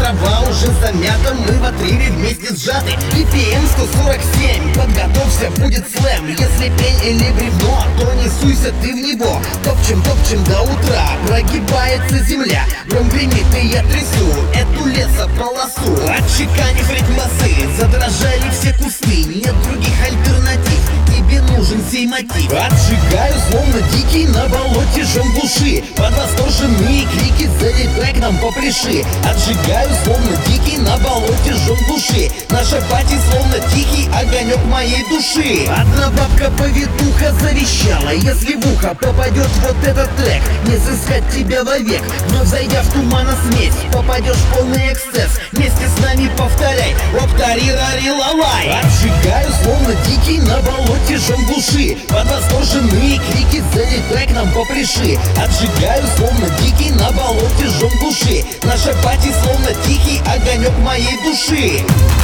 трава уже замята, мы в отрыве вместе сжаты. BPM 147, подготовься, будет слэм. Если пень или бревно, то не суйся ты в него. Топчем до утра, прогибается земля. Гром гремит и я трясу эту лесополосу. Отчеканив ритм басы, задрожали все кусты. Нет других альтернатив, тебе нужен сей мотив. Отжигаю словно дикий на болоте жамбуши. Под восторженные крики залетай к нам попляши. Отжигаю словно дикий на болоте жамбуши. Наша пати словно тихий огонек моей души. Одна бабка-повитуха завещала: если в ухо попадет вот этот трек, не сыскать тебя вовек. Вновь зайдя в тумана смесь, попадешь в полный эксцесс. Вместе с нами повторяй: оп-тари-рари-лалай. Отжигаю словно дикий на болоте жамбуши. Под восторженные крики залетай к нам попляши. Отжигаю словно дикий на болоте жамбуши. Наша пати словно тихий огонек моей души.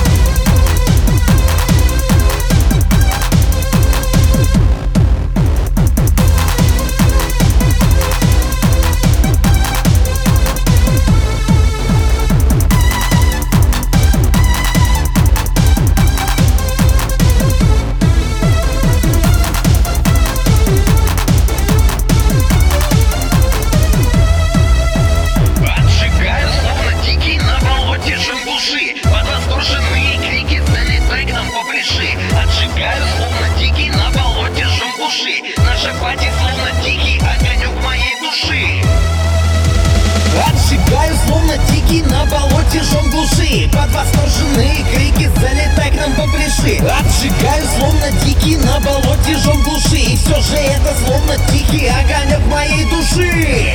Отжигаю словно дикий на болоте жамбуши. Наша пати словно тихий огонек моей души. Отжигаю словно дикий на болоте жамбуши. Под восторженные крики залетай к нам попляши. Отжигаю словно дикий на болоте жамбуши. И все же это словно тихий огонек моей души.